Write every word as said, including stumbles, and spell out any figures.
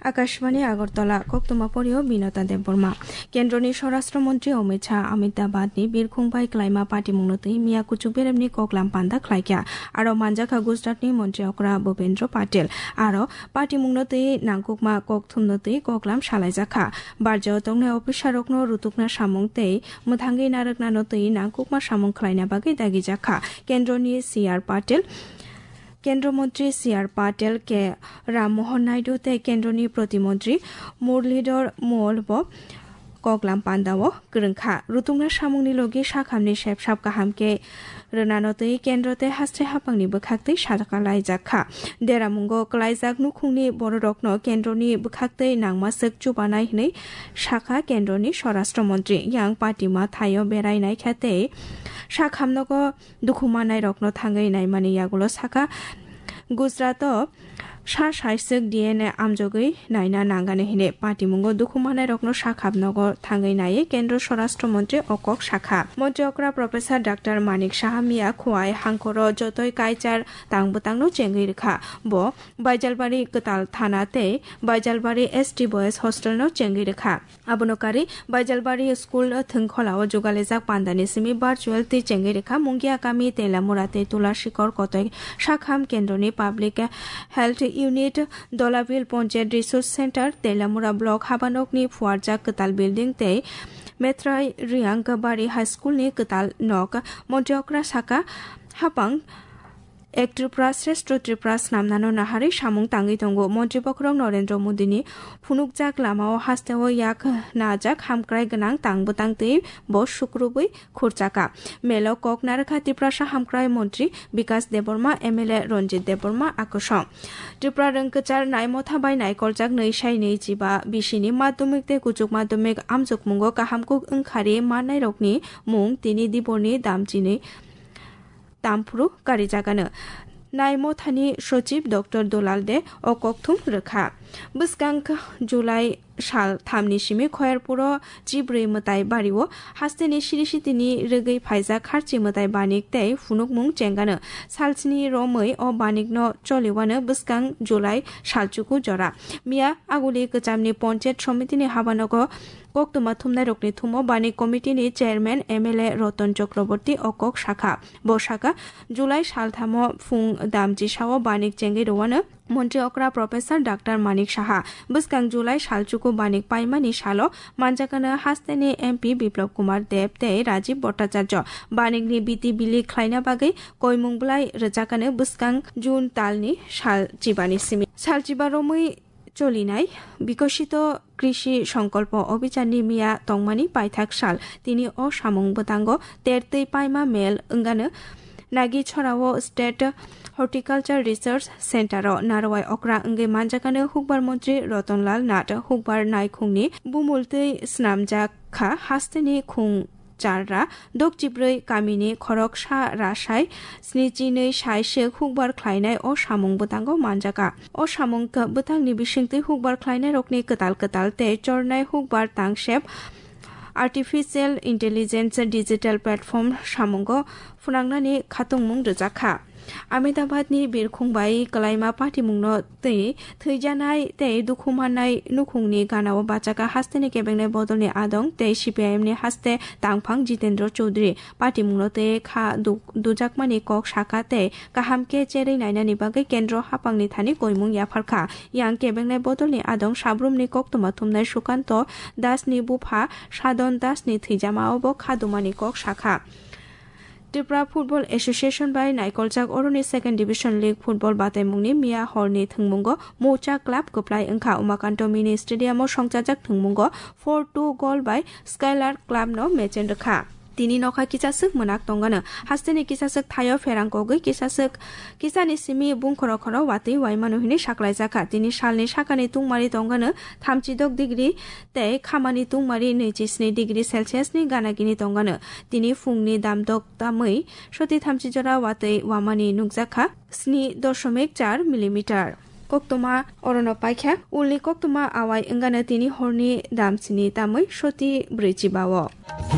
আকাশবাণী আগরতলা কক্তমা পরিও বিনতা দেববর্মা কেন্দ্রনি স্বরাষ্ট্রমন্ত্রী অমিত শাহ আহমেদাবাদনি বিরখুংবাই ক্লাইমা পার্টি মুংনতৈ মিয়া কুচুক বেরেমনি ককলাম পান্দা খ্লাইকা আরো মানজাখা গুজরাটনি মন্ত্রী অকরা ভূপেন্দ্র পাটেল আরো পার্টি মুংনতৈ নাংকুকমা কক থুমনতৈ ককলাম সালাইজাখা বারজাও তংনে অফিসারকনো রুতুকনা সামংতৈ মুথাঙ্গৈ নারকনানতৈ নাংকুকমা সামং খ্লাইনা বাগৈ দাগিজাখা কেন্দ্রনি সি আর পাটেল কেন্দ্রমন্ত্রী C R Patil K Rammohan Naidu তে কেন্দ্রনি প্রতিমন্ত্রী মুরলীধর মোহলব কগলাম পান্দাও গরংখা রুতুংনা সামংনি লগে সাখামনি সেবসাব কাহামকে রনানতৈ কেন্দ্রতে হাস্তে হাপাংনি বখাক্তৈ সাকালাই জাখা দেরামুঙ্গো ক্লাইজাক নুখুংনি বড়রকন কেন্দ্রনি বখাক্তৈ নাংমাসক চুবানাই হनै শাখা কেন্দ্রনি স্বরাষ্ট্রমন্ত্রী ইয়াং পার্টিমা থাইও বেরাইনাই খেতে সাখামনগ দুখুমানাই রকন থাঙ্গৈ নাইমানি ইয়াগুলো শাখা গুজরাত সা সাইসক ডিএনএ আমজগৈ নাইনা নাঙ্গানে হিনে পার্টিমুঙ্গো দুখুমানাই রকন শাখাবনগ থাঙ্গৈ নাইয়ে কেন্দ্র স্বরাষ্ট্রমন্ত্রী অকক শাখা মন্ত্রী অকরা প্রফেসর ডাক্তার মানিক সাহামিয়া খোয়াই হাংকর যতই কাইচার তাংবতাংনো চেঙ্গৈ রেখা ব বাইজালবাড়ি কতাল থানাতে বাইজালবাড়ি এসটি বয়েজ হস্টেলনো চেঙ্গৈ রেখা আবনকারী বাইজালবাড়ি স্কুল থংখলাও যোগালেজাক পান্দানি সিমি ভার্চুয়াল তি চেঙ্গৈ রেখা মুঙ্গিয়া কামি তেলামুরাতে তুলাশিকর কতই শাখাম কেন্দ্রনি পাবলিক হেলথ ইউনিট দলাবিল panchayat resource centre Teliamura block হাবানকনি ফুয়ারজাক কতাল বিল্ডিং তে মেত্রাই রিয়াং বাড়ি হাই স্কুলনি কতাল নক মন্ত্রী অকরা শাখা হাপাং এক ত্রিপুরা শ্রেষ্ঠ ত্রিপুরা নামনানো নাহারি সামুং তাঙ্গি তঙ্গ মন্ত্রী পক্ষরং নরেন্দ্র মোদিনি ফুনুকজাক লামাও হাস্তেও ইয়াক নাজাক হামক্রাই গনাং তাংবতাংতৈ বস শুক্রবৈ খুরচাকা মেলো কক নারখা ত্রিপুরা হামক্রাই মন্ত্রী বিকাশ দেববর্মা এমএলএ রঞ্জিত দেববর্মা আকর্ষণ ত্রিপুরা রংকচার নাইমথাবাই নাইকলজাক নৈসাই নৈজিবা বিশিনি মাধ্যমিকতে কুচুক মাধ্যমিক আমজুক মুঙ্গো কাহামকুক ওংখারি মানাই রকনি মুং তিনি দিবনি দামচিনি तामफ्रु गारि जागानो नाइमथानि सचिव डॉक्टर दोलाल दे अककथुम रखा बसकांक जुलाई साल थामनि सिमि खयरपुर जिब्रै मताय बारिओ हास्तेनि सिरिसितिनि रगै फाइजा खारचि मताय बानिक तै फुनुकमुं चेंगानो सालसिनि रमै अ बानिकनो चलिवानो बसकां जुलाई सालचुकु जरा मिया आगुलि कचामनि पञ्चायत समितिनि हाबानगो कक्तमा थुमनाय रकनि थुमो बानिक कमिटिनि चेयरमैन एमएलए रतन चक्रवर्ती अकक शाखा ब शाखा जुलाई सालथामो फुं दामजि साव बानिक चेंगै रवानो मन्त्री अकरा प्रोफेसर डाक्टर मानिक साहा बसकां जुलाई सालचुकु बानिक पाइमानि सालो मानजाकानो हास्तेनि एमपी बिप्लब कुमार देव ते राजीव भट्टाचार्य बानिकनि बिति बिलि ख्लाइना बागै कयमुंबलाय रजाकानो बसकां जुन तालनि साल जिबानि सिमि साल जिबा रमै চলিনাই বিকশিত কৃষি সংকল্প অভিযাননি মিয়া তংমানি পাইথাক সাল তিনি অসামং বতাঙ্গ তেরতৈ পাইমা মেল ওঙ্গানো নাগি ছড়াও স্টেট হর্টিকালচার রিসার্চ সেন্টার নারওয়াই অকরা ওঙ্গে মানজাকানো হুকবার মন্ত্রী রতনলাল নাথ হুকবার নাইখুংনি বুমুলতৈ স্নামজাখা হাস্তেনি খুং চাররা দকচিব্रै কামিনি খরক সা রাসাই স্নিচিनै সাইসে হুকবার খ্লাইনাय अ सामुं बतांगो मानजाका अ सामुं बतांगनि बिसिंतै हुकबार ख्लाइनाय रकनि कताल कताल ते चरनाय हुकबार तांगसेब आर्टिफिशियल इंटेलिजेंस डिजिटल प्लेटफर्म सामुंगो फुनांगनानि खातंमुं रजाखा आहमेदाबादनि बिरखुंबाय कलाइमा पार्टी मुंनो तै थैजानाय तै दुखुमानाय नुखुंनि गानाव बाचाका हास्तेनि केबेंनाय बदलनि आदं तै सीपीआईएमनि हास्ते तांफां जितेन्द्र चौधरी पार्टी मुंनो तै खा दुजाकमानि कक शाखा तै काहामके चेरै नायनानि बागै केन्द्र हापांनि थानि गयमुं याफारखा यां केबेंनाय बदलनि आदं साब्रुमनि कक्तमा थुमनाय सुकान्त दासनि बुफा सादन दासनि थैजामावबो खादुमानि कक शाखा त्रिपुरा फुटबल एसोसिएशन बाय नाइकलजाक अरनि सेकेंड डिविजन लीग फुटबल बातायमुंनि मिया हरनि थंमुंगो मोचा क्लाब गोप्लाय ओंखा उमाकान्त मिनि स्टेडियामाव संजाजाक थंमुंगो फोर टू गोल बाय स्काइलार क्लाबनो मेचेन रखा তিনি নখা কিসাসক মনাক তঙ্গানো হাস্তেনি কিসাসক থায় ফেরাঙ্কগৈ কিসাসক কিসানি সিমি বুংখর খর ওয়াতি ওয়াইমানুহিনি সাকলাই জাখা তিনি সালনি সাকানি তুংমারি তঙ্গানো থামচিদক ডিগ্রি তে খামানি তুংমারি নৈজিस्नि ডিগ্রি সেলসিয়াসনি গানাগিনি তঙ্গানো তিনি ফুংনি দামদক তাमै সতি থামচি জরা ওয়াতি ওয়ামানি নুকজাখা स्नि दशमिक चार मिलिमिटार कक्तमा अरन पाइखा उलनि कक्तमा आवाय ओंगानो তিনি हरनि दामसिनि तामै सति ब्रैजिबाव